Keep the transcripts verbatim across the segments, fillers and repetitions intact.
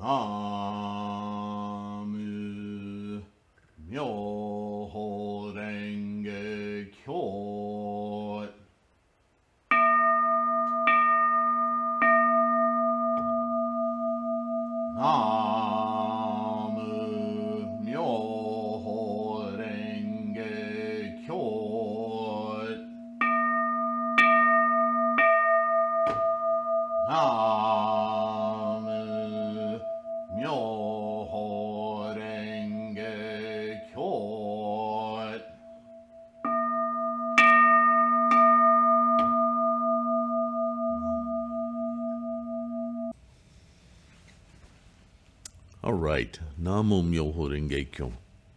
나무 묘호랭개교 나무 묘호랭개교 나무 묘호랭개교 All right. Namo Myoho Renge Kyo.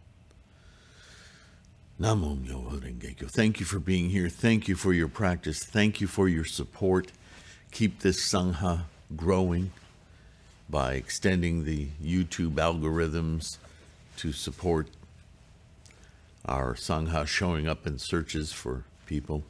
Namo Myoho Renge Kyo. Thank you for being here. Thank you for your practice. Thank you for your support. Keep this Sangha growing by extending the YouTube algorithms to support our Sangha showing up in searches for people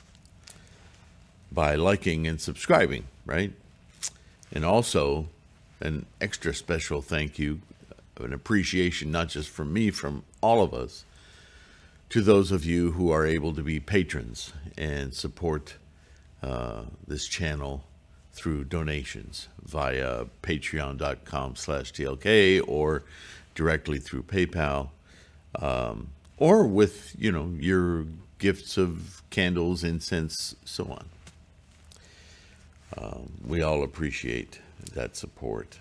by liking and subscribing, right? And also, an extra special thank you, an appreciation, not just from me, from all of us, to those of you who are able to be patrons and support uh, this channel through donations via patreon.com slash TLK or directly through PayPal, um, or with, you know, your gifts of candles, incense, so on. Um, we all appreciate that support.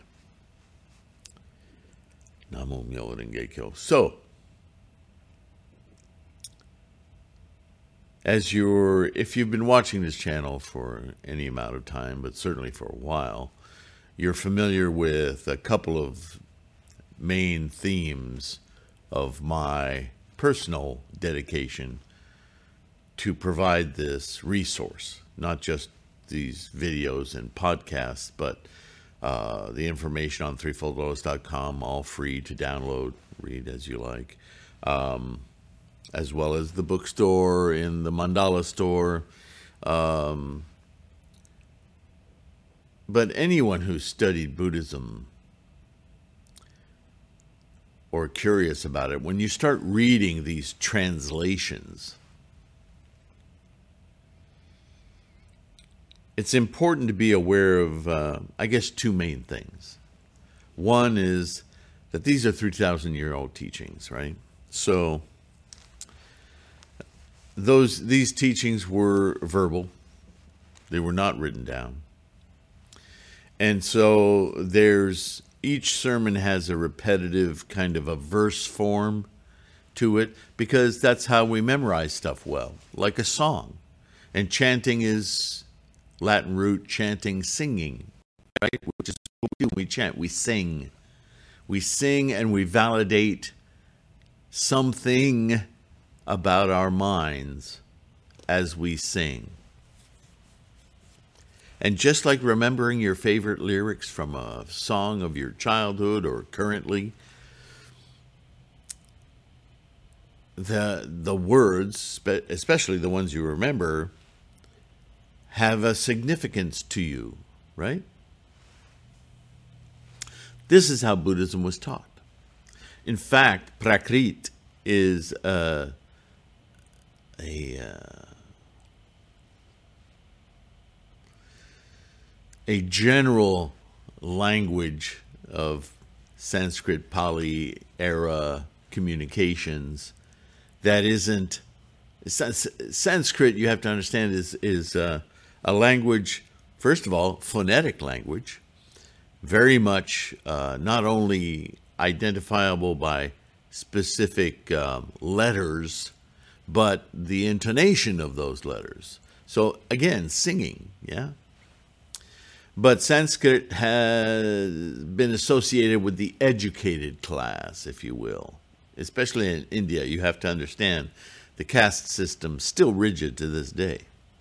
Namo Myoho Renge Kyo. So, as you're, if you've been watching this channel for any amount of time, but certainly for a while, you're familiar with a couple of main themes of my personal dedication to provide this resource, not just these videos and podcasts, but uh, the information on threefold lotus dot com, all free to download, read as you like, um, as well as the bookstore, in the mandala store. Um, but anyone who's studied Buddhism or curious about it, when you start reading these translations, it's important to be aware of, uh, I guess, two main things. One is that these are three thousand year old teachings, right? So those these teachings were verbal. They were not written down. And so there's, each sermon has a repetitive kind of a verse form to it, because that's how we memorize stuff well, like a song. And chanting is Latin root, chanting, singing, right? Which is what we do. We chant, we sing. We sing and we validate something about our minds as we sing. And just like remembering your favorite lyrics from a song of your childhood or currently, the the words, especially the ones you remember, have a significance to you, right? This is how Buddhism was taught. In fact, Prakrit is uh, a uh, a general language of Sanskrit, Pali era communications that isn't Sanskrit. You have to understand is is uh, a language, first of all, phonetic language, very much uh, not only identifiable by specific um, letters, but the intonation of those letters. So again, singing, yeah? But Sanskrit has been associated with the educated class, if you will. Especially in India, you have to understand the caste system still rigid to this day.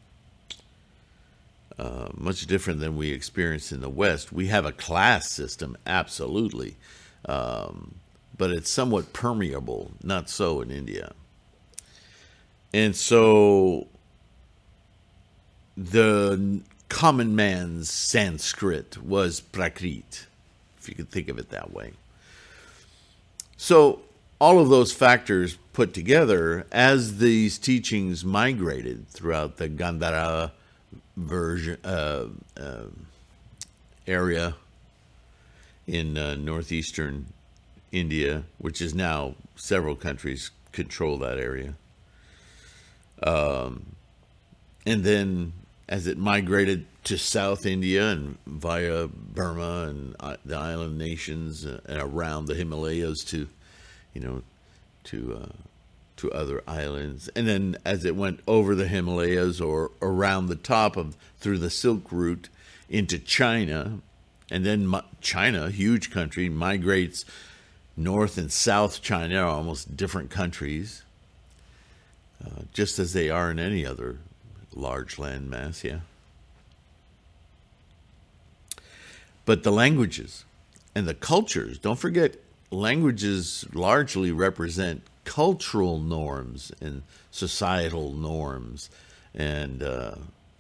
Uh, much different than we experience in the West. We have a class system, absolutely, um, but it's somewhat permeable, not so in India. And so the common man's Sanskrit was Prakrit, if you could think of it that way. So all of those factors put together, as these teachings migrated throughout the Gandhara version uh, uh, area in uh, northeastern India, which is now several countries control that area. Um, and then as it migrated to South India and via Burma and uh, the island nations uh, and around the Himalayas to, you know, to uh, to other islands, and then as it went over the Himalayas or around the top of through the Silk Route into China, and then China, huge country, migrates North and South China, are almost different countries, uh, just as they are in any other large land mass, yeah. But the languages and the cultures, don't forget, languages largely represent cultural norms and societal norms. And uh,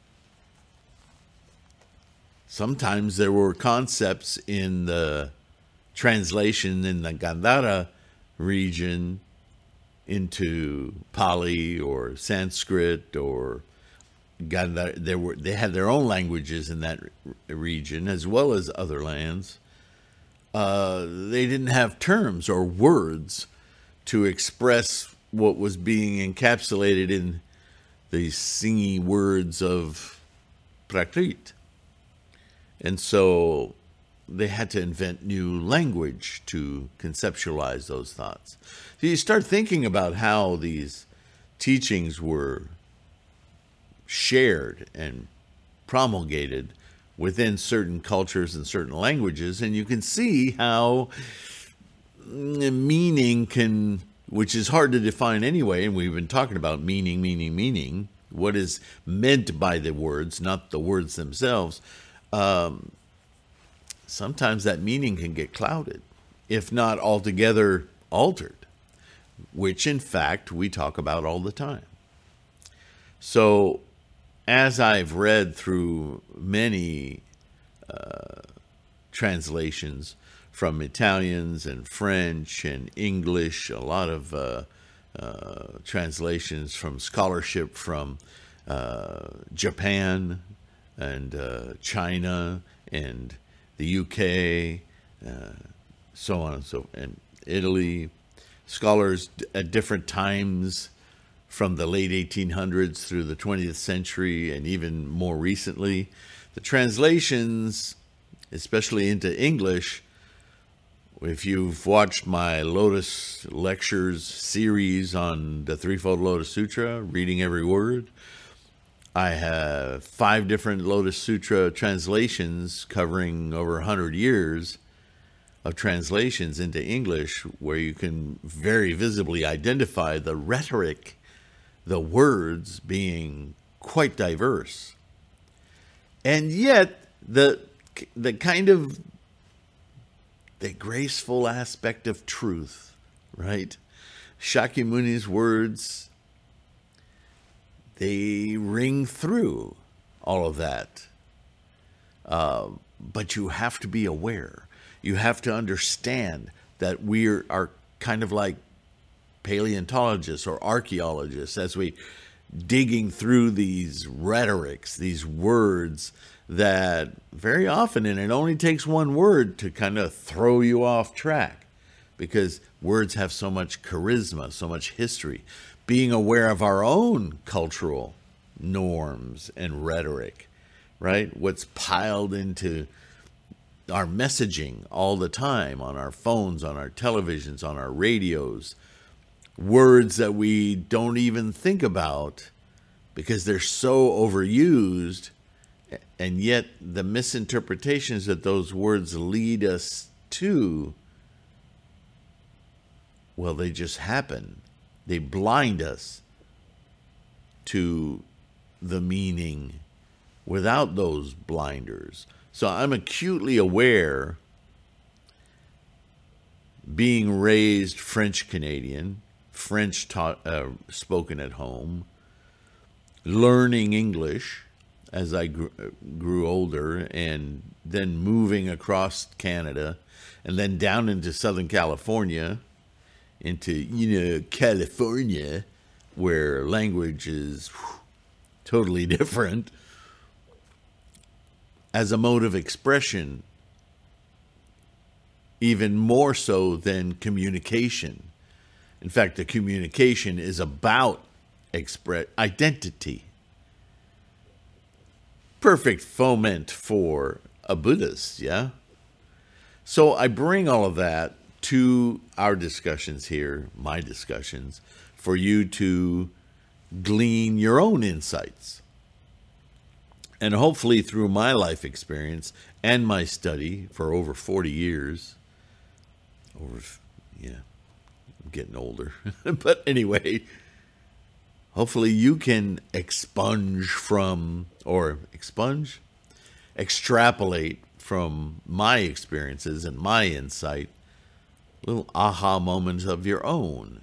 sometimes there were concepts in the translation in the Gandhara region into Pali or Sanskrit or Gandhara. There were they had their own languages in that region as well as other lands. Uh, they didn't have terms or words to express what was being encapsulated in the singy words of Prakrit. And so they had to invent new language to conceptualize those thoughts. So you start thinking about how these teachings were shared and promulgated within certain cultures and certain languages, and you can see how meaning can, which is hard to define anyway, and we've been talking about meaning, meaning, meaning, what is meant by the words, not the words themselves. Um, sometimes that meaning can get clouded, if not altogether altered, which in fact we talk about all the time. So as I've read through many uh, translations from Italians and French and English, a lot of uh, uh, translations from scholarship from uh, Japan and uh, China and the U K, uh, so on and so, and Italy, scholars at different times from the late eighteen hundreds through the twentieth century and even more recently. The translations, especially into English, if you've watched my Lotus Lectures series on the Threefold Lotus Sutra, reading every word, I have five different Lotus Sutra translations covering over one hundred years of translations into English, where you can very visibly identify the rhetoric, the words being quite diverse. And yet, the the kind of the graceful aspect of truth, right? Shakyamuni's words, they ring through all of that. Uh, but you have to be aware. You have to understand that we are, are kind of like paleontologists or archaeologists as we digging through these rhetorics, these words that very often, and it only takes one word to kind of throw you off track, because words have so much charisma, so much history. Being aware of our own cultural norms and rhetoric, right? What's piled into our messaging all the time on our phones, on our televisions, on our radios, words that we don't even think about because they're so overused, and yet the misinterpretations that those words lead us to, well, they just happen. They blind us to the meaning without those blinders. So I'm acutely aware, being raised French Canadian, French taught, uh, spoken at home, learning English, as I grew, grew older, and then moving across Canada, and then down into Southern California, into, you know, California, where language is whew, totally different, as a mode of expression, even more so than communication. In fact, the communication is about express identity. Perfect foment for a Buddhist, yeah? So I bring all of that to our discussions here, my discussions, for you to glean your own insights. And hopefully through my life experience and my study for over forty years, over, yeah, I'm getting older. But anyway, hopefully you can expunge from, or expunge? Extrapolate from my experiences and my insight, little aha moments of your own.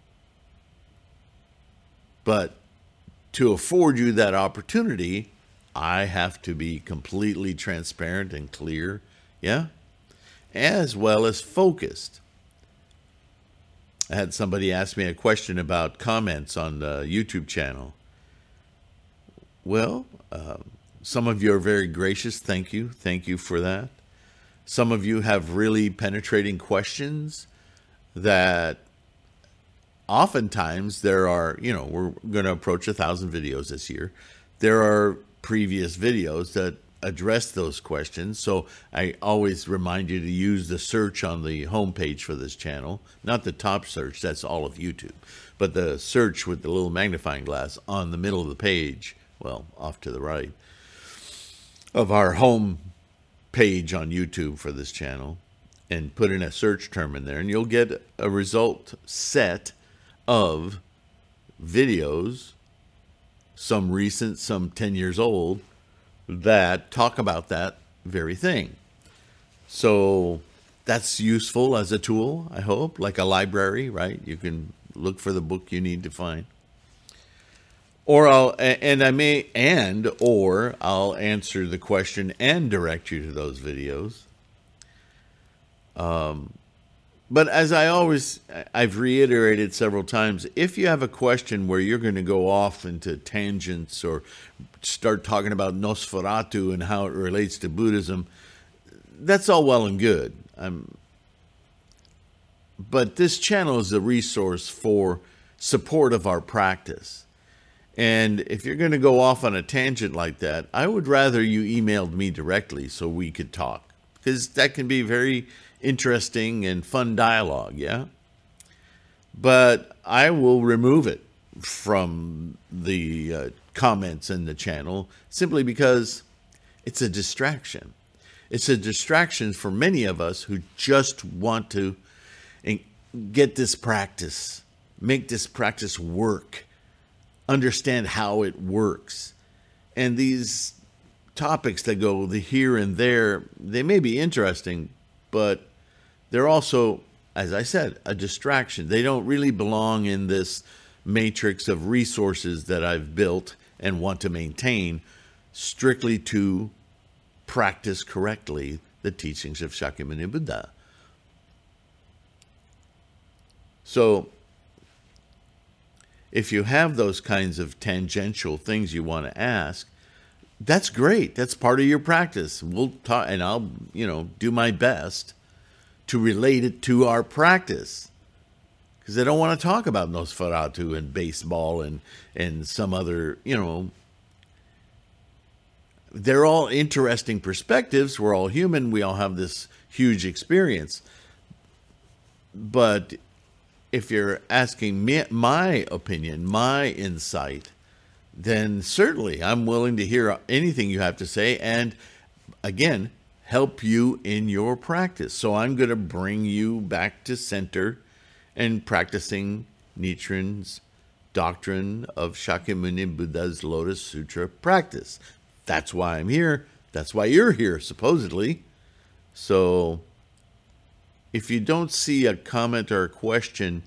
But to afford you that opportunity, I have to be completely transparent and clear, yeah, as well as focused. I had somebody ask me a question about comments on the YouTube channel. Well, um, some of you are very gracious. Thank you. Thank you for that. Some of you have really penetrating questions that oftentimes there are, you know, we're going to approach a thousand videos this year. There are previous videos that address those questions. So I always remind you to use the search on the homepage for this channel, not the top search, that's all of YouTube, but the search with the little magnifying glass on the middle of the page, well, off to the right, of our home page on YouTube for this channel, and put in a search term in there, and you'll get a result set of videos, some recent, some ten years old, that talk about that very thing. So that's useful as a tool, I hope, like a library, right? You can look for the book you need to find. Or I'll, and I may, and, or I'll answer the question and direct you to those videos. Um, but as I always, I've reiterated several times, if you have a question where you're going to go off into tangents or start talking about Nosferatu and how it relates to Buddhism, that's all well and good. Um, but this channel is a resource for support of our practice. And if you're going to go off on a tangent like that, I would rather you emailed me directly so we could talk, because that can be very interesting and fun dialogue, yeah? But I will remove it from the uh, comments in the channel simply because it's a distraction. It's a distraction for many of us who just want to get this practice, make this practice work, understand how it works. And these topics that go the here and there, they may be interesting, but they're also, as I said, a distraction. They don't really belong in this matrix of resources that I've built and want to maintain strictly to practice correctly the teachings of Shakyamuni Buddha. So if you have those kinds of tangential things you want to ask, that's great. That's part of your practice. We'll talk, and I'll, you know, do my best to relate it to our practice, because I don't want to talk about Nosferatu and baseball and and some other, you know. They're all interesting perspectives. We're all human. We all have this huge experience. But if you're asking me my opinion, my insight, then certainly I'm willing to hear anything you have to say and, again, help you in your practice. So I'm going to bring you back to center and practicing Nichiren's doctrine of Shakyamuni Buddha's Lotus Sutra practice. That's why I'm here. That's why you're here, supposedly. So if you don't see a comment or a question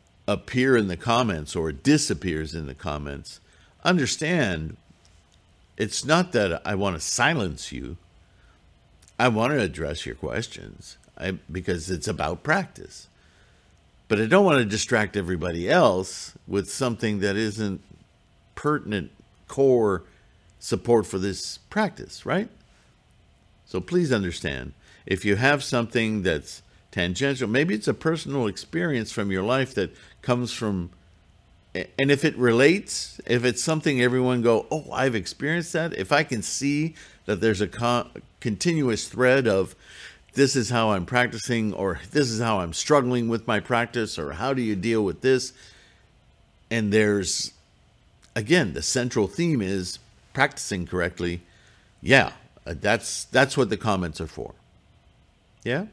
appear in the comments or it disappears in the comments, understand It's not that I want to silence you. I want to address your questions I, because it's about practice. But I don't want to distract everybody else with something that isn't pertinent, core support for this practice, right? So please understand, if you have something that's tangential, maybe it's a personal experience from your life that comes from, and if it relates, if it's something everyone go, oh, I've experienced that, if I can see that there's a con- continuous thread of this is how I'm practicing, or this is how I'm struggling with my practice, or how do you deal with this? And there's, again, the central theme is practicing correctly. Yeah, that's that's what the comments are for. Yeah?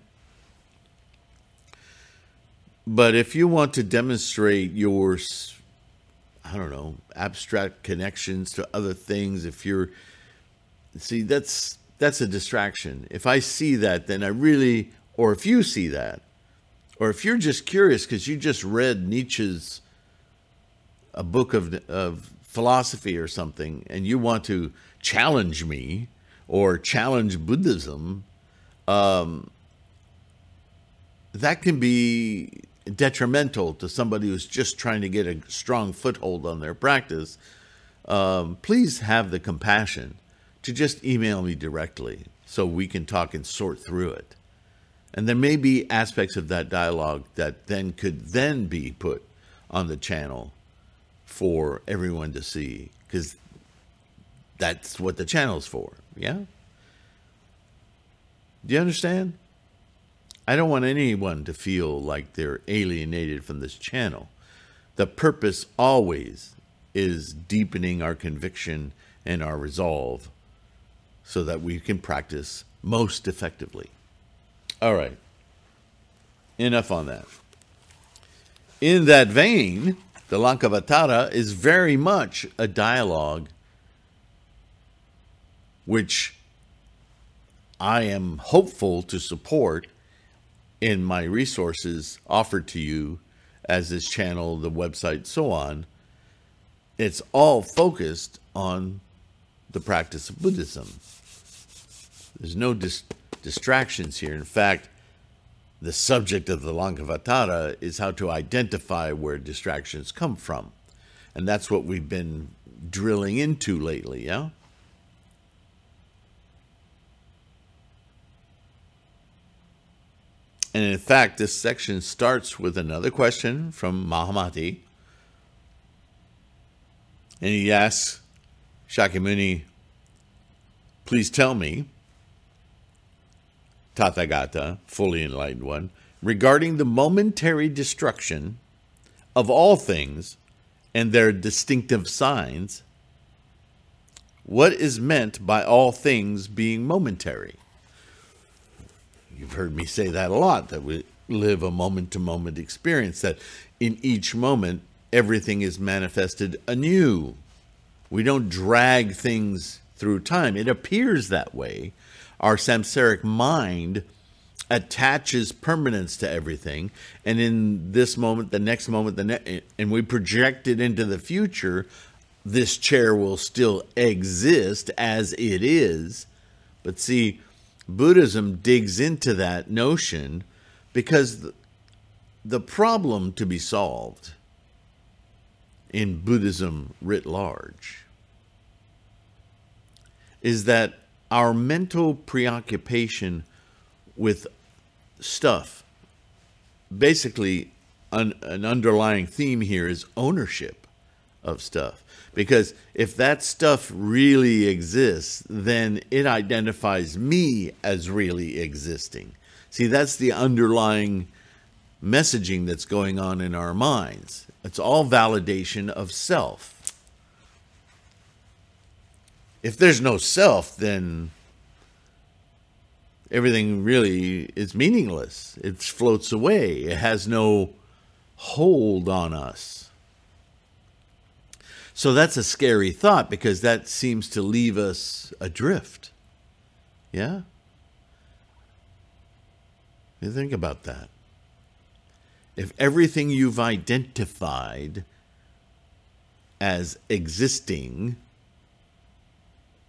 But if you want to demonstrate your, I don't know, abstract connections to other things, if you're, see, that's that's a distraction. If I see that, then I really, or if you see that, or if you're just curious because you just read Nietzsche's, a book of of philosophy or something, and you want to challenge me or challenge Buddhism, um, that can be detrimental to somebody who's just trying to get a strong foothold on their practice. Um, please have the compassion to just email me directly so we can talk and sort through it. And there may be aspects of that dialogue that then could then be put on the channel for everyone to see, because that's what the channel's for, yeah? Do you understand? I don't want anyone to feel like they're alienated from this channel. The purpose always is deepening our conviction and our resolve so that we can practice most effectively. All right. Enough on that. In that vein, the Lankavatara is very much a dialogue which I am hopeful to support in my resources offered to you as this channel, the website, so on. It's all focused on the practice of Buddhism. There's no dis- distractions here. In fact, the subject of the Lankavatara is how to identify where distractions come from. And that's what we've been drilling into lately, yeah? And in fact, this section starts with another question from Mahamati. And he asks Shakyamuni, please tell me, Tathagata, fully enlightened one, regarding the momentary destruction of all things and their distinctive signs, what is meant by all things being momentary? You've heard me say that a lot, that we live a moment-to-moment experience, that in each moment, everything is manifested anew. We don't drag things through time. It appears that way. Our samsaric mind attaches permanence to everything, and in this moment, the next moment, the ne- and we project it into the future, this chair will still exist as it is. But see, Buddhism digs into that notion because the, the problem to be solved in Buddhism writ large is that our mental preoccupation with stuff, basically an, an underlying theme here is ownership of stuff. Because if that stuff really exists, then it identifies me as really existing. See, that's the underlying messaging that's going on in our minds. It's all validation of self. If there's no self, then everything really is meaningless. It floats away. It has no hold on us. So that's a scary thought, because that seems to leave us adrift. Yeah? You think about that. If everything you've identified as existing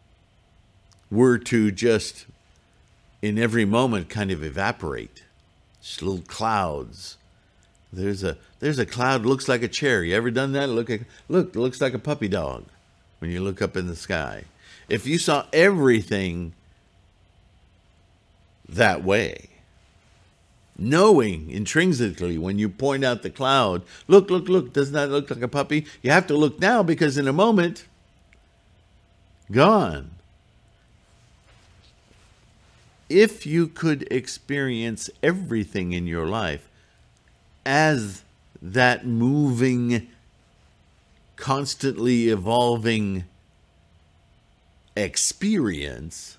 were to just, in every moment, kind of evaporate, just little clouds. There's a there's a cloud that looks like a chair. You ever done that? Look, at, look, it looks like a puppy dog when you look up in the sky. If you saw everything that way, knowing intrinsically when you point out the cloud, look, look, look, doesn't that look like a puppy? You have to look now because in a moment, gone. If you could experience everything in your life as that moving, constantly evolving experience,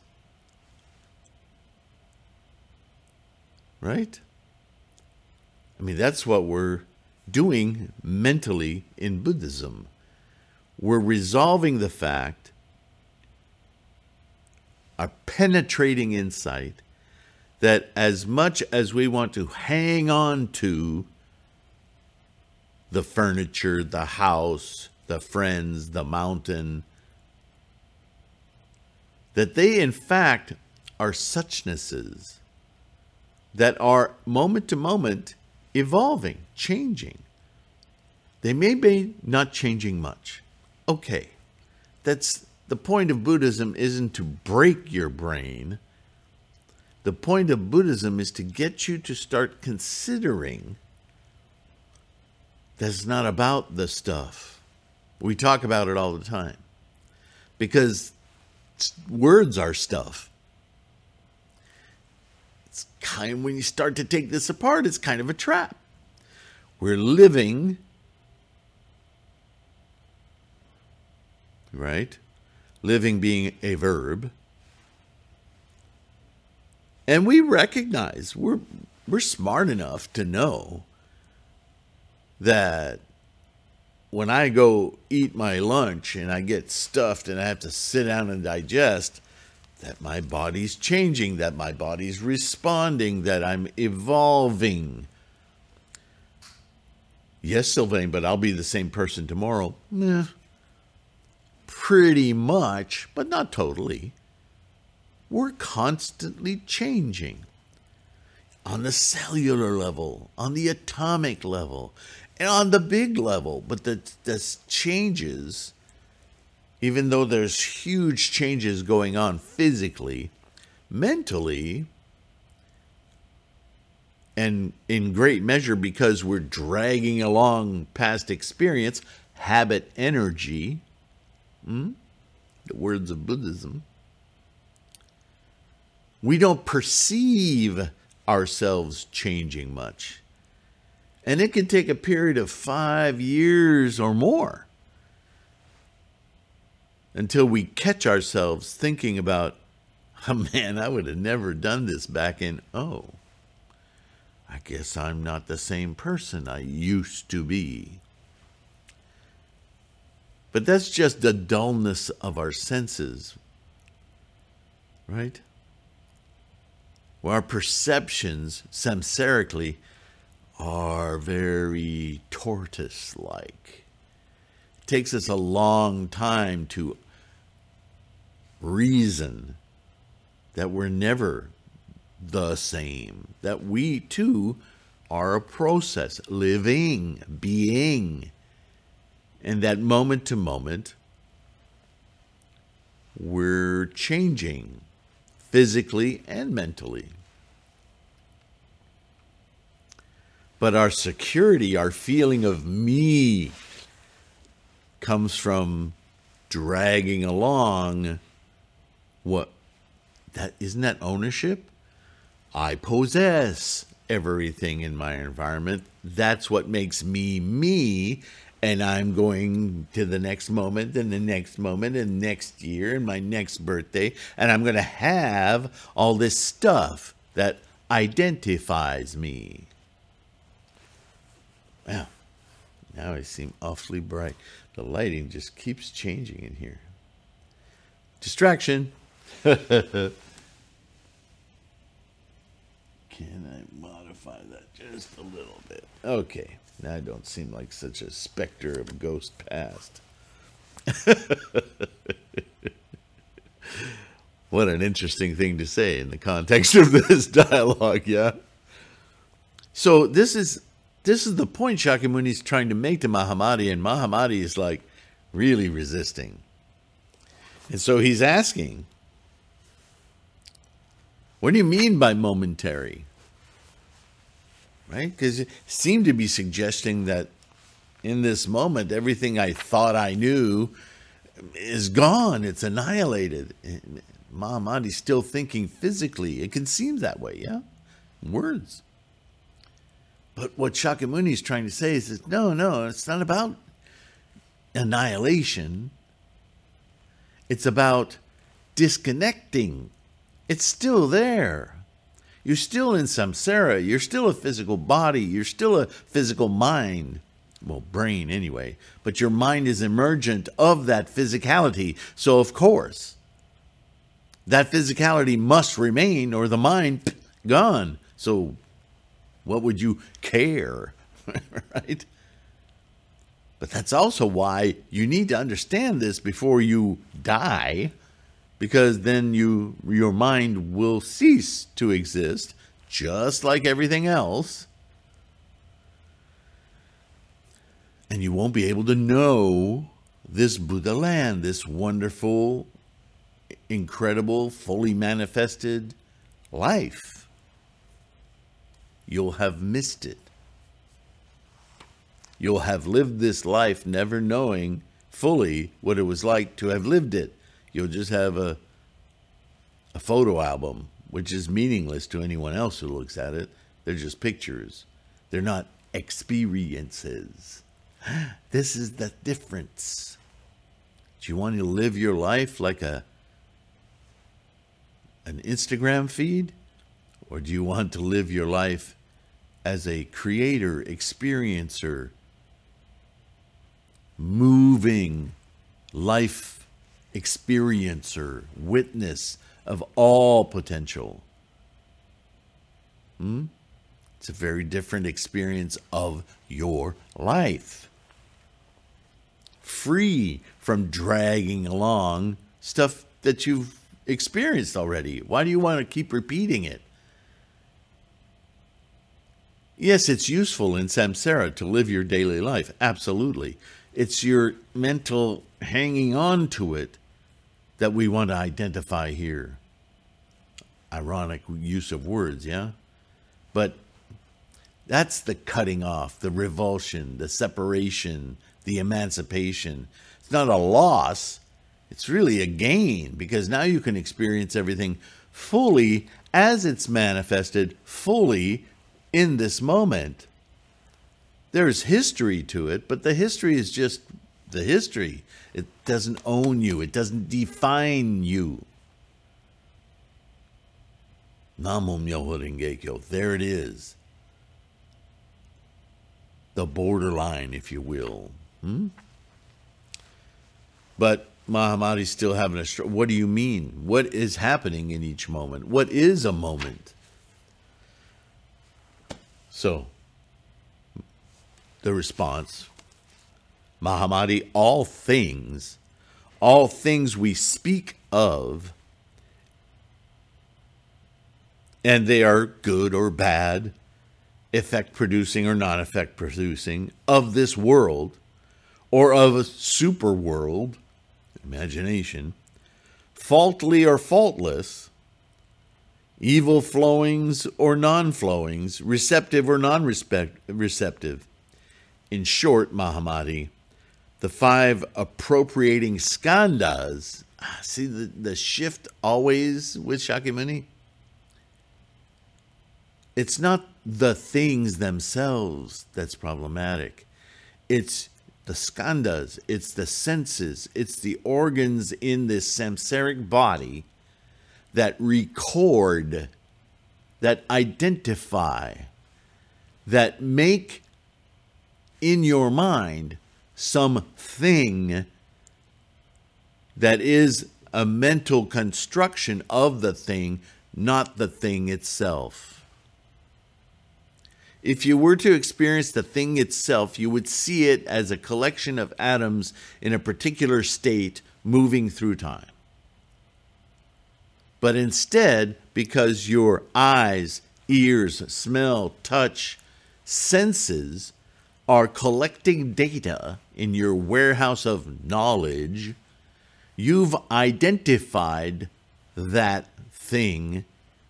right? I mean, that's what we're doing mentally in Buddhism. We're resolving the fact, a penetrating insight, that as much as we want to hang on to the furniture, the house, the friends, the mountain, that they in fact are suchnesses that are moment to moment evolving, changing. They may be not changing much. Okay, that's the point of Buddhism isn't to break your brain. The point of Buddhism is to get you to start considering that it's not about the stuff. We talk about it all the time because words are stuff. It's kind of, when you start to take this apart, it's kind of a trap. We're living, right? Living being a verb. And we recognize, we're we're smart enough to know that when I go eat my lunch and I get stuffed and I have to sit down and digest, that my body's changing, that my body's responding, that I'm evolving. Yes, Sylvain, but I'll be the same person tomorrow. Eh, pretty much, but not totally. We're constantly changing on the cellular level, on the atomic level, and on the big level. But the, the changes, even though there's huge changes going on physically, mentally, and in great measure because we're dragging along past experience, habit, energy, hmm? the words of Buddhism, we don't perceive ourselves changing much. And it can take a period of five years or more until we catch ourselves thinking about, oh man, I would have never done this back in, oh, I guess I'm not the same person I used to be. But that's just the dullness of our senses, right? Well, our perceptions, samsarically, are very tortoise-like. It takes us a long time to reason that we're never the same, that we too are a process, living, being, and that moment to moment, we're changing physically and mentally. But our security, our feeling of me, comes from dragging along what, that isn't that ownership? I possess everything in my environment. That's what makes me me. And I'm going to the next moment and the next moment and next year and my next birthday. And I'm going to have all this stuff that identifies me. Wow. Now I seem awfully bright. The lighting just keeps changing in here. Distraction. Can I modify that just a little bit? Okay. Now I don't seem like such a specter of ghost past. What an interesting thing to say in the context of this dialogue, yeah? So this is this is the point Shakyamuni's trying to make to Mahamati, and Mahamati is like really resisting. And so he's asking, what do you mean by momentary? Right? Because it seemed to be suggesting that in this moment, everything I thought I knew is gone. It's annihilated. Mahamati's still thinking physically. It can seem that way, yeah? Words. But what Shakyamuni is trying to say is, that, no, no, it's not about annihilation. It's about disconnecting. It's still there. You're still in samsara. You're still a physical body. You're still a physical mind. Well, brain anyway. But your mind is emergent of that physicality. So, of course, that physicality must remain or the mind, gone. So, what would you care? Right? But that's also why you need to understand this before you die, because then you your mind will cease to exist, just like everything else. And you won't be able to know this Buddha land, this wonderful, incredible, fully manifested life. You'll have missed it. You'll have lived this life never knowing fully what it was like to have lived it. You'll just have a, a photo album, which is meaningless to anyone else who looks at it. They're just pictures. They're not experiences. This is the difference. Do you want to live your life like a an Instagram feed? Or do you want to live your life as a creator, experiencer, moving life experiencer, witness of all potential? Hmm? It's a very different experience of your life. Free from dragging along stuff that you've experienced already. Why do you want to keep repeating it? Yes, it's useful in samsara to live your daily life. Absolutely. It's your mental hanging on to it that we want to identify here. Ironic use of words, yeah? But that's the cutting off, the revulsion, the separation, the emancipation. It's not a loss. It's really a gain, because now you can experience everything fully as it's manifested fully in this moment. There's history to it, but the history is just the history. It doesn't own you. It doesn't define you. Namo Myoho Renge Kyo. There it is. The borderline, if you will. Hmm? But Mahamati's still having a struggle. What do you mean? What is happening in each moment? What is a moment? So, the response, Mahamati, all things, all things we speak of, and they are good or bad, effect producing or non-effect producing, of this world, or of a super world, imagination, faultly or faultless, evil flowings or non-flowings, receptive or non-receptive. In short, Mahamati, the five appropriating skandhas, see the, the shift always with Shakyamuni? It's not the things themselves that's problematic. It's the skandhas, it's the senses, it's the organs in this samsaric body that record, that identify, that make in your mind something that is a mental construction of the thing, not the thing itself. If you were to experience the thing itself, you would see it as a collection of atoms in a particular state moving through time. but instead, because your eyes, ears, smell, touch, senses are collecting data in your warehouse of knowledge, you've identified that thing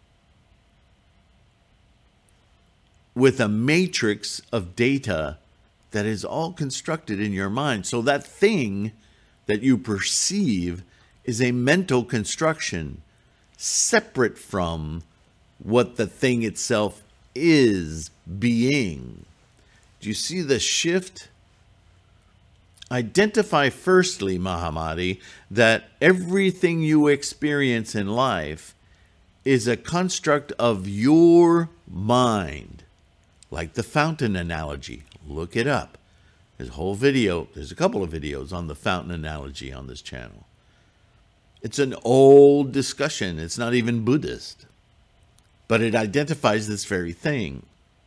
with a matrix of data that is all constructed in your mind. So that thing that you perceive is a mental construction separate from what the thing itself is being. Do you see the shift? Identify firstly, Mahamati, that everything you experience in life is a construct of your mind. Like the fountain analogy. Look it up. There's a whole video, there's a couple of videos on the fountain analogy on this channel. It's an old discussion. It's not even Buddhist. But it identifies this very thing.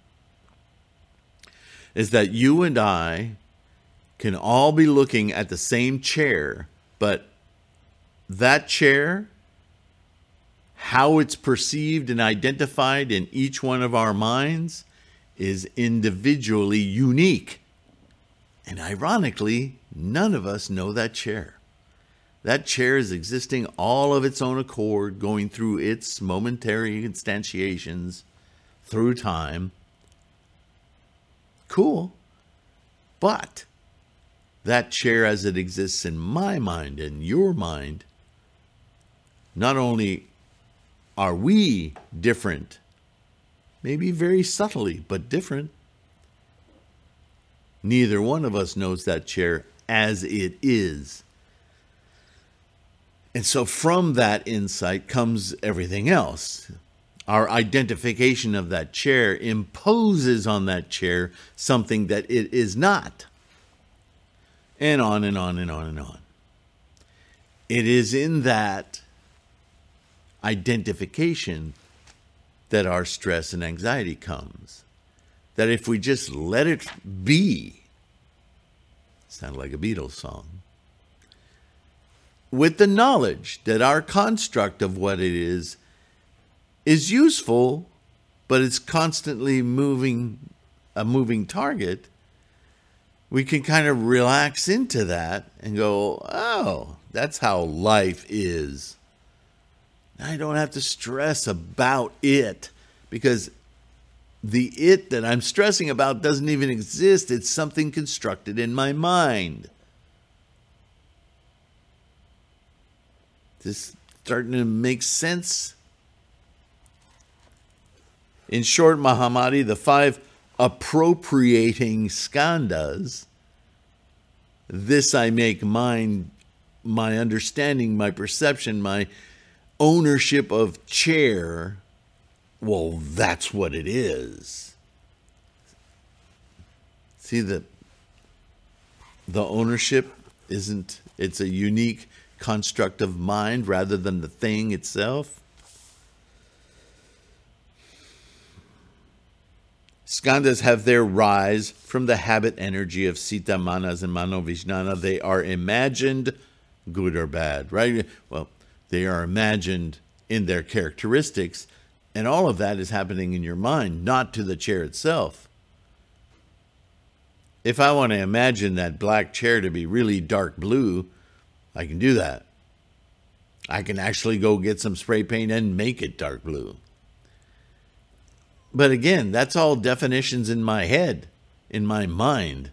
Is that you and I can all be looking at the same chair, but that chair, how it's perceived and identified in each one of our minds, is individually unique. And ironically, none of us know that chair. That chair is existing all of its own accord, going through its momentary instantiations through time. Cool. But that chair as it exists in my mind and your mind, not only are we different, maybe very subtly, but different. Neither one of us knows that chair as it is. And so from that insight comes everything else. Our identification of that chair imposes on that chair something that it is not. And on and on and on and on. It is in that identification that our stress and anxiety comes. That if we just let it be, sounded like a Beatles song, with the knowledge that our construct of what it is is useful, but it's constantly moving, a moving target, we can kind of relax into that and go, oh, that's how life is. I don't have to stress about it because the it that I'm stressing about doesn't even exist. It's something constructed in my mind. This starting to make sense? In short, Mahamati, the five appropriating skandhas, this I make mine, my understanding, my perception, my ownership of chair, well, that's what it is. See, the, the ownership isn't, it's a unique construct of mind rather than the thing itself. Skandhas have their rise from the habit energy of Sita, Manas, and Mano Vijnana. They are imagined, good or bad, right? Well, they are imagined in their characteristics, and all of that is happening in your mind, not to the chair itself. If I want to imagine that black chair to be really dark blue, I can do that. I can actually go get some spray paint and make it dark blue. But again, that's all definitions in my head, in my mind.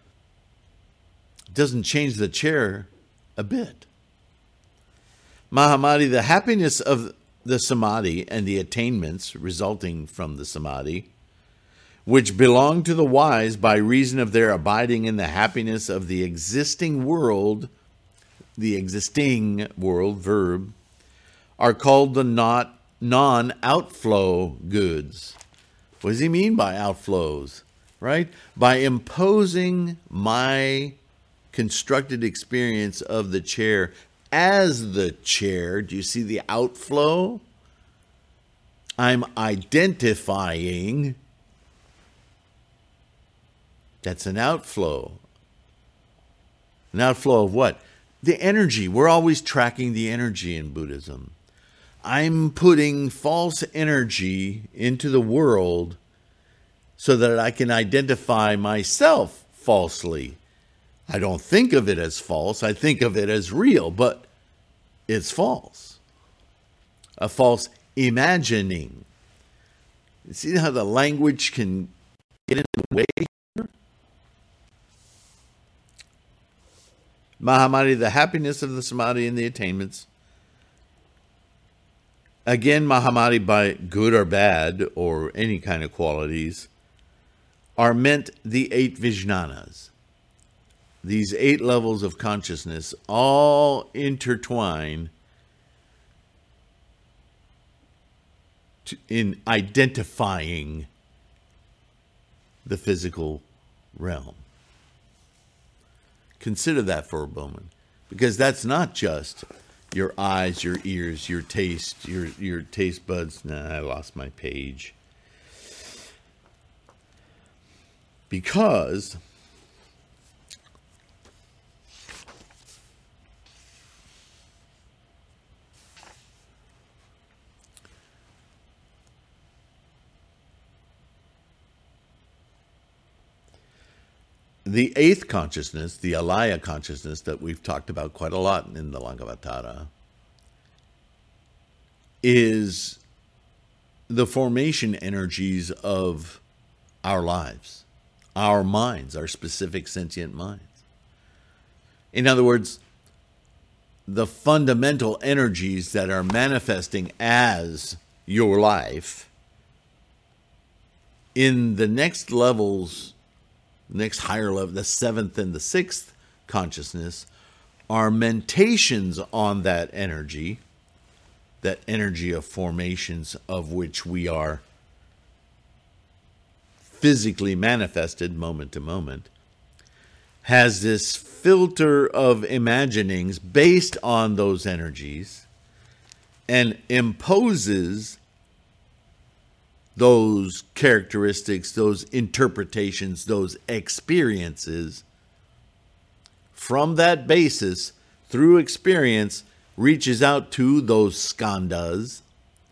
It doesn't change the chair a bit. Mahamati, the happiness of the samadhi and the attainments resulting from the samadhi, which belong to the wise by reason of their abiding in the happiness of the existing world, the existing world, verb, are called the not non-outflow goods. What does he mean by outflows? Right? By imposing my constructed experience of the chair as the chair. Do you see the outflow? I'm identifying. That's an outflow. An outflow of what? The energy. We're always tracking the energy in Buddhism. I'm putting false energy into the world so that I can identify myself falsely. I don't think of it as false. I think of it as real, but it's false. A false imagining. You see how the language can get in the way here? Mahamati, the happiness of the samadhi and the attainments. Again, Mahamati, by good or bad, or any kind of qualities, are meant the eight vijnanas. These eight levels of consciousness all intertwine to, in identifying the physical realm. Consider that for a moment, because that's not just your eyes, your ears, your taste, your your taste buds. Nah, I lost my page. Because the eighth consciousness, the alaya consciousness that we've talked about quite a lot in the Lankavatara, is the formation energies of our lives, our minds, our specific sentient minds. In other words, the fundamental energies that are manifesting as your life in the next levels, next higher level, the seventh and the sixth consciousness, are mentations on that energy, that energy of formations of which we are physically manifested moment to moment, has this filter of imaginings based on those energies and imposes those characteristics, those interpretations, those experiences from that basis through experience, reaches out to those skandhas,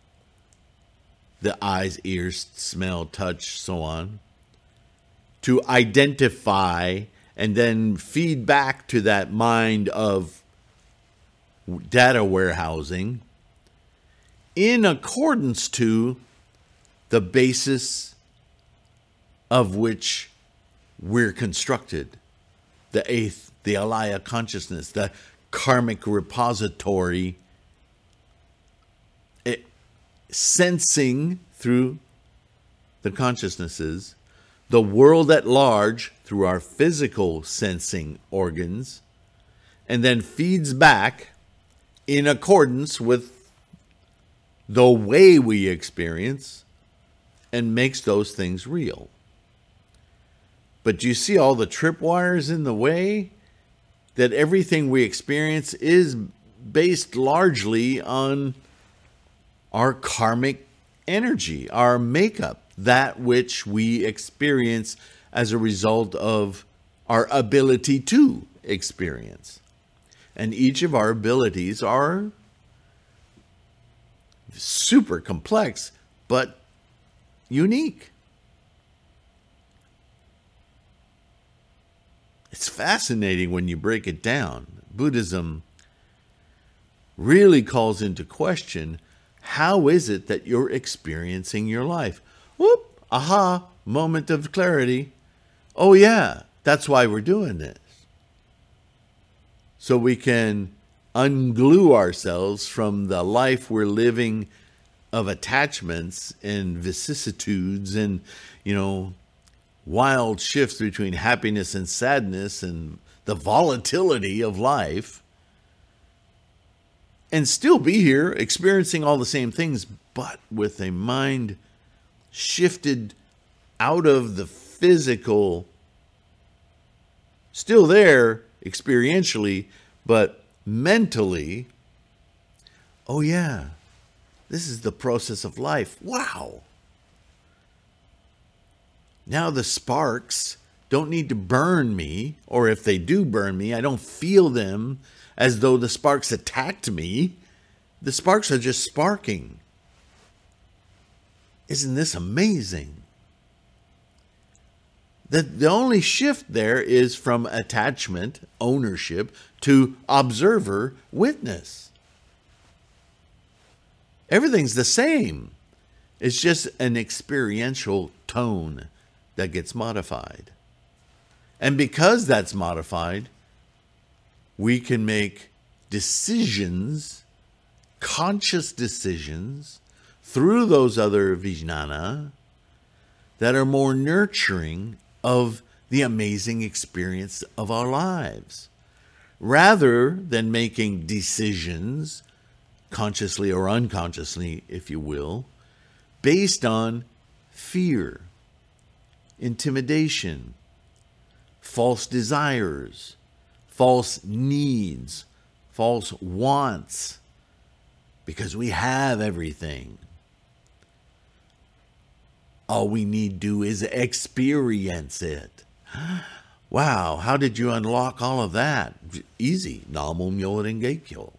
the eyes, ears, smell, touch, so on, to identify and then feed back to that mind of data warehousing in accordance to the basis of which we're constructed. The eighth, the alaya consciousness, the karmic repository, it, sensing through the consciousnesses, the world at large through our physical sensing organs, and then feeds back in accordance with the way we experience and makes those things real. But do you see all the tripwires in the way? That everything we experience is based largely on our karmic energy, our makeup, that which we experience as a result of our ability to experience. And each of our abilities are super complex, but unique. It's fascinating when you break it down. Buddhism really calls into question, how is it that you're experiencing your life? Whoop, aha, moment of clarity. Oh yeah, that's why we're doing this. So we can unglue ourselves from the life we're living of attachments and vicissitudes and, you know, wild shifts between happiness and sadness and the volatility of life, and still be here experiencing all the same things, but with a mind shifted out of the physical, still there experientially, but mentally. Oh yeah, this is the process of life. Wow. Now the sparks don't need to burn me, or if they do burn me, I don't feel them as though the sparks attacked me. The sparks are just sparking. Isn't this amazing? The, the only shift there is from attachment, ownership, to observer, witness. Everything's the same. It's just an experiential tone that gets modified. And because that's modified, we can make decisions, conscious decisions, through those other vijnana that are more nurturing of the amazing experience of our lives, rather than making decisions, consciously or unconsciously, if you will, based on fear, intimidation, false desires, false needs, false wants, because we have everything. All we need to do is experience it. Wow, how did you unlock all of that? Easy. Namo Myoho Renge Kyo.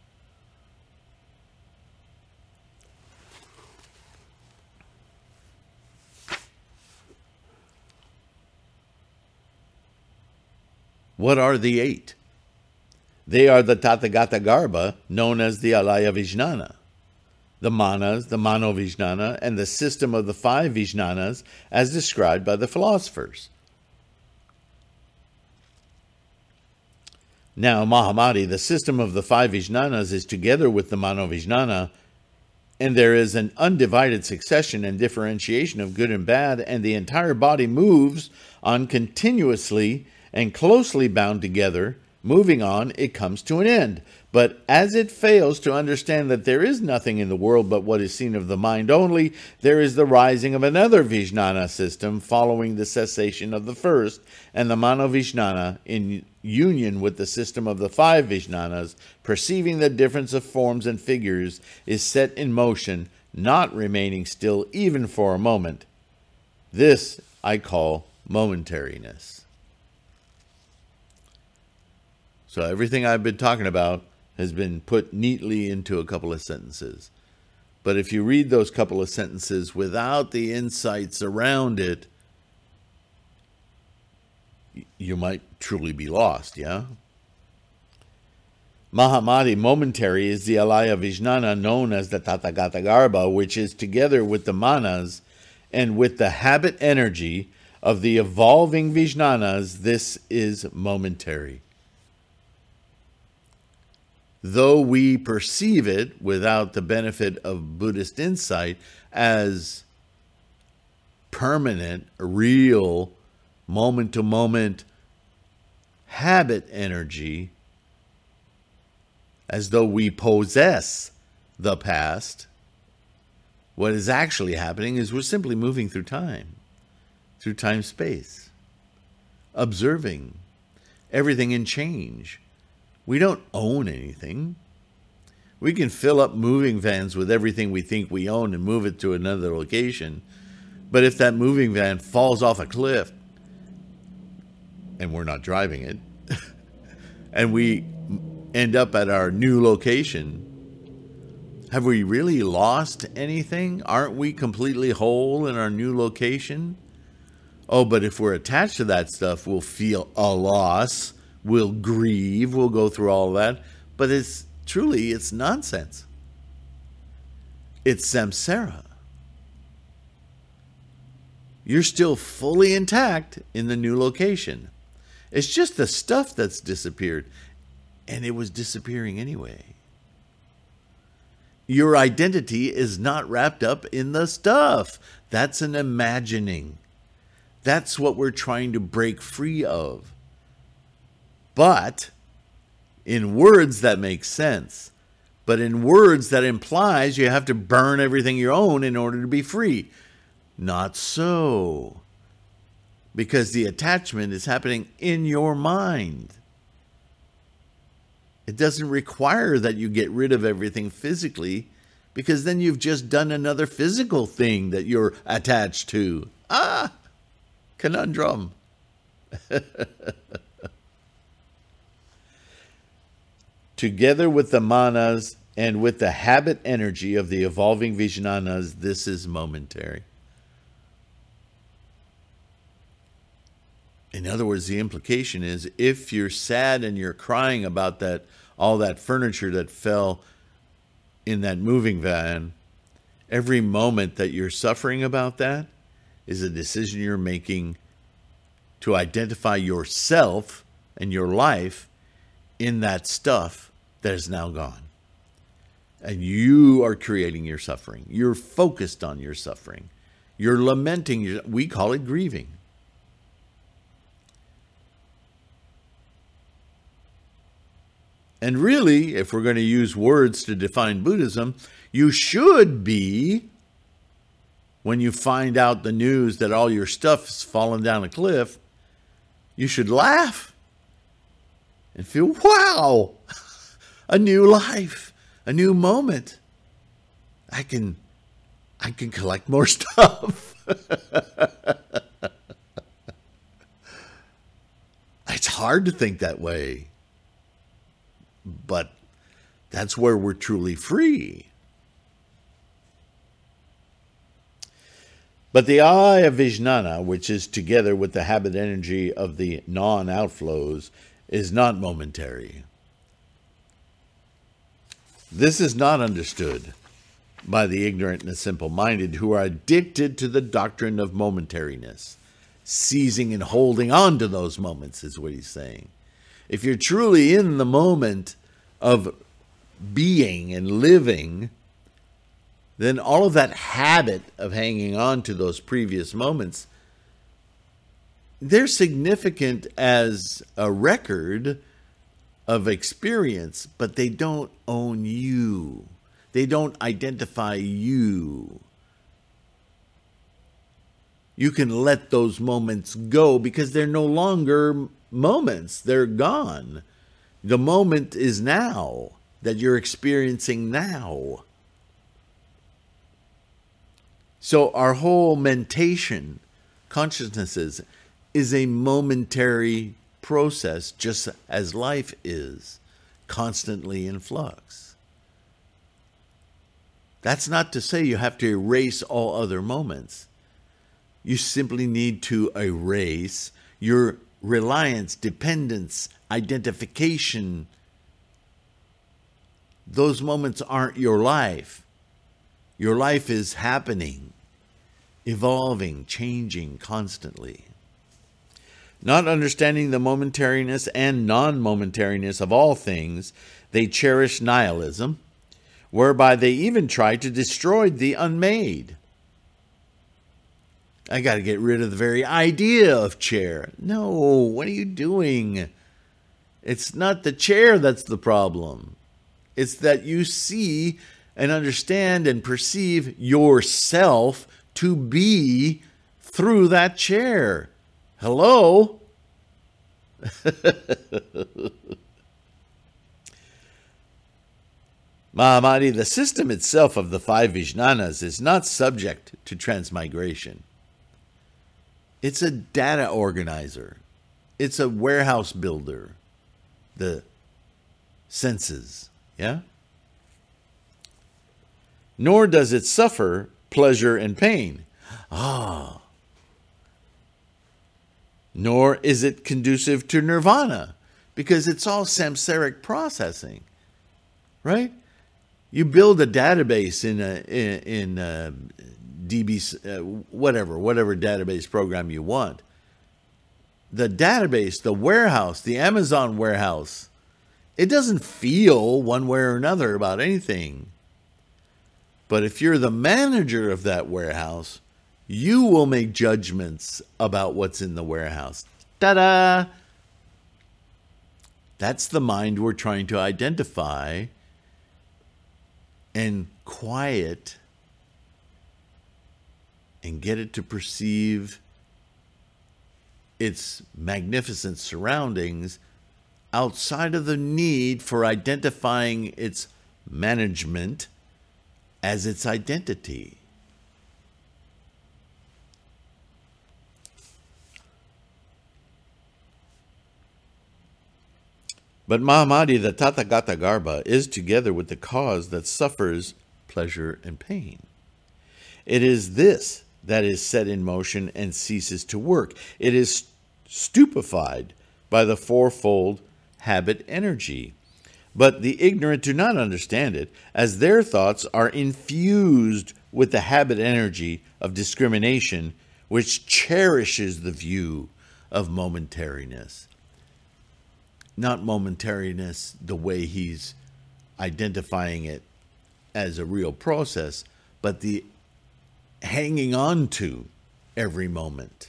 What are the eight? They are the Tathagata Garbha, known as the Alaya Vijnana, the Manas, the Mano Vijnana, and the system of the five Vijnanas as described by the philosophers. Now, Mahamati, the system of the five Vijnanas is together with the Mano Vijnana, and there is an undivided succession and differentiation of good and bad, and the entire body moves on continuously and closely bound together. Moving on, it comes to an end. But as it fails to understand that there is nothing in the world but what is seen of the mind only, there is the rising of another Vijnana system following the cessation of the first, and the Mano Vijnana, in union with the system of the five Vijnanas, perceiving the difference of forms and figures, is set in motion, not remaining still even for a moment. This I call momentariness. So everything I've been talking about has been put neatly into a couple of sentences. But if you read those couple of sentences without the insights around it, you might truly be lost, yeah? Mahamati, momentary, is the Alaya Vijnana known as the Tathagata Garbha, which is together with the Manas and with the habit energy of the evolving Vijnanas. This is momentary. Though we perceive it without the benefit of Buddhist insight as permanent, real, moment-to-moment habit energy, as though we possess the past, what is actually happening is we're simply moving through time, through time-space, observing everything in change. We don't own anything. We can fill up moving vans with everything we think we own and move it to another location. But if that moving van falls off a cliff, and we're not driving it, and we end up at our new location, have we really lost anything? Aren't we completely whole in our new location? Oh, but if we're attached to that stuff, we'll feel a loss. We'll grieve, we'll go through all that, but it's truly, it's nonsense. It's samsara. You're still fully intact in the new location. It's just the stuff that's disappeared, and it was disappearing anyway. Your identity is not wrapped up in the stuff. That's an imagining. That's what we're trying to break free of. But in words that make sense, but in words that implies you have to burn everything you own in order to be free. Not so. Because the attachment is happening in your mind. It doesn't require that you get rid of everything physically, because then you've just done another physical thing that you're attached to. Ah, conundrum. Together with the manas And with the habit energy of the evolving Vijnanas, this is momentary. In other words, the implication is if you're sad and you're crying about that, all that furniture that fell in that moving van, every moment that you're suffering about that is a decision you're making to identify yourself and your life in that stuff that is now gone. And you are creating your suffering. You're focused on your suffering. You're lamenting your, we call it grieving. And really, if we're going to use words to define Buddhism, you should be, when you find out the news that all your stuff has fallen down a cliff, you should laugh and feel, wow, a new life, a new moment. I can, I can collect more stuff. It's hard to think that way. But that's where we're truly free. But the eye of Vijnana, which is together with the habit energy of the non-outflows, is not momentary. This is not understood by the ignorant and the simple-minded who are addicted to the doctrine of momentariness. Seizing and holding on to those moments is what he's saying. If you're truly in the moment of being and living, then all of that habit of hanging on to those previous moments, they're significant as a record of experience, but they don't own you. They don't identify you. You can let those moments go because they're no longer moments. They're gone. The moment is now, that you're experiencing now. So our whole mentation, consciousnesses, is a momentary process, just as life is, constantly in flux. That's not to say you have to erase all other moments. You simply need to erase your reliance, dependence, identification. Those moments aren't your life. Your life is happening, evolving, changing constantly. Not understanding the momentariness and non-momentariness of all things, they cherish nihilism, whereby they even try to destroy the unmade. I got to get rid of the very idea of chair. No, what are you doing? It's not the chair that's the problem. It's that you see and understand and perceive yourself to be through that chair. Hello? Mahamati, the system itself of the five Vijnanas is not subject to transmigration. It's a data organizer. It's a warehouse builder. The senses, yeah? Nor does it suffer pleasure and pain. Ah. Nor is it conducive to nirvana, because it's all samsaric processing, right? You build a database in a in, in a D B, uh, whatever, whatever database program you want. The database, the warehouse, the Amazon warehouse, it doesn't feel one way or another about anything. But if you're the manager of that warehouse, you will make judgments about what's in the warehouse. Ta-da! That's the mind we're trying to identify and quiet and get it to perceive its magnificent surroundings outside of the need for identifying its management as its identity. But Mahamadi, the Tathagata Garbha, is together with the cause that suffers pleasure and pain. It is this that is set in motion and ceases to work. It is stupefied by the fourfold habit energy. But the ignorant do not understand it, as their thoughts are infused with the habit energy of discrimination, which cherishes the view of momentariness. Not momentariness the way he's identifying it as a real process, but the hanging on to every moment.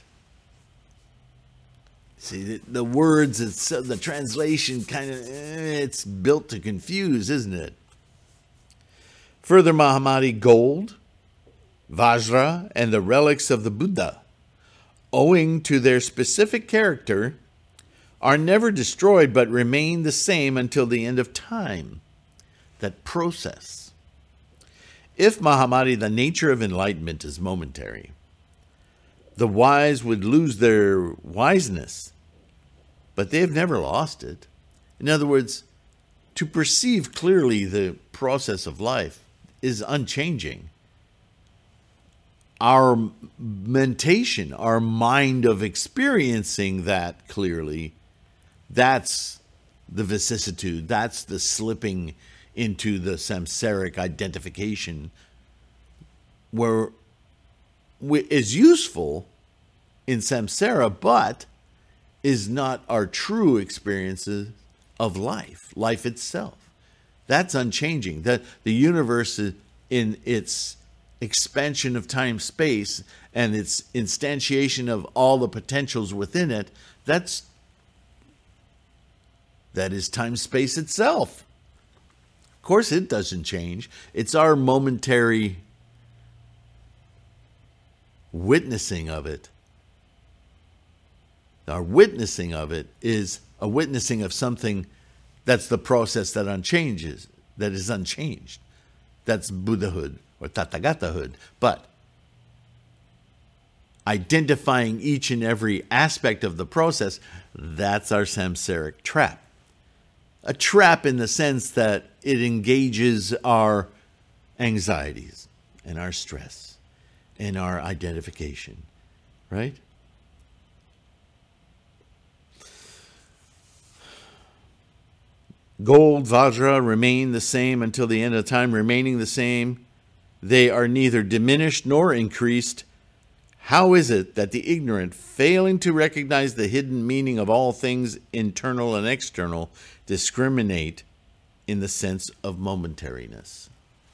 See, the, the words, it's, uh, the translation kind of, eh, it's built to confuse, isn't it? Further, Mahamadi, gold, Vajra, and the relics of the Buddha, owing to their specific character, are never destroyed but remain the same until the end of time. That process. If Mahamadi, the nature of enlightenment is momentary, the wise would lose their wiseness, but they have never lost it. In other words, to perceive clearly the process of life is unchanging. Our mentation, our mind of experiencing that clearly, that's the vicissitude, that's the slipping into the samsaric identification, where is useful in samsara, but is not our true experiences of life, life itself. That's unchanging. That the universe is in its expansion of time space and its instantiation of all the potentials within it, that's that is time space itself. Of course, it doesn't change. It's our momentary witnessing of it. Our witnessing of it is a witnessing of something that's the process that unchanges, that is unchanged. That's Buddhahood or Tathagatahood. But identifying each and every aspect of the process, that's our samsaric trap. A trap in the sense that it engages our anxieties and our stress and our identification, right? Gold, Vajra remain the same until the end of time, remaining the same. They are neither diminished nor increased. How is it that the ignorant, failing to recognize the hidden meaning of all things internal and external, discriminate in the sense of momentariness?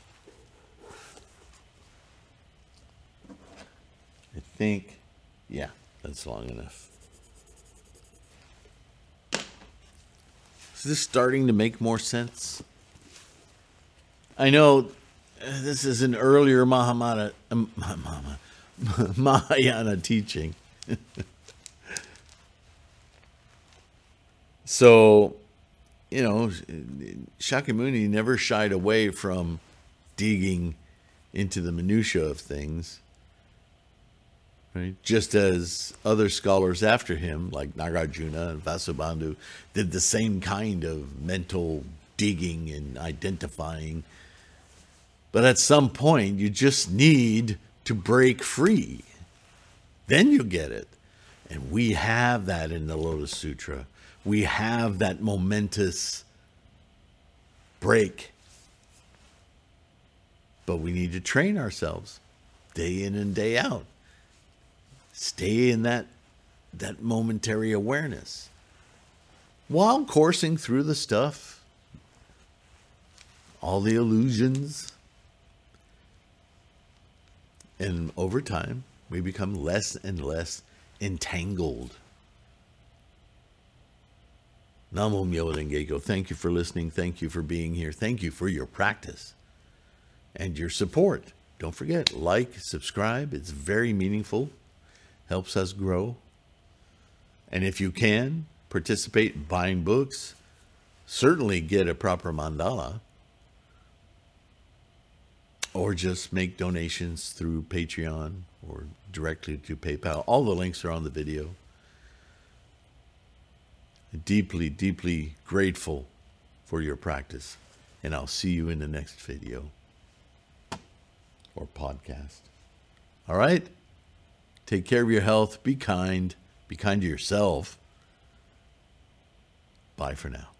I think, yeah, that's long enough. Is this starting to make more sense? I know this is an earlier Mahamana, um, Mahayana teaching. So, you know, Shakyamuni never shied away from digging into the minutiae of things, right? Just as other scholars after him, like Nagarjuna and Vasubandhu, did the same kind of mental digging and identifying. But at some point, you just need to break free. Then you get it. And we have that in the Lotus Sutra. We have that momentous break. But we need to train ourselves day in and day out. Stay in that, that momentary awareness while coursing through the stuff, all the illusions. And over time, we become less and less entangled. Namo Myoho Renge Kyo. Thank you for listening. Thank you for being here. Thank you for your practice and your support. Don't forget, like, subscribe. It's very meaningful. Helps us grow. And if you can, participate in buying books. Certainly get a proper mandala. Or just make donations through Patreon or directly to PayPal. All the links are on the video. deeply, deeply grateful for your practice. And I'll see you in the next video or podcast. All right? Take care of your health. Be kind. Be kind to yourself. Bye for now.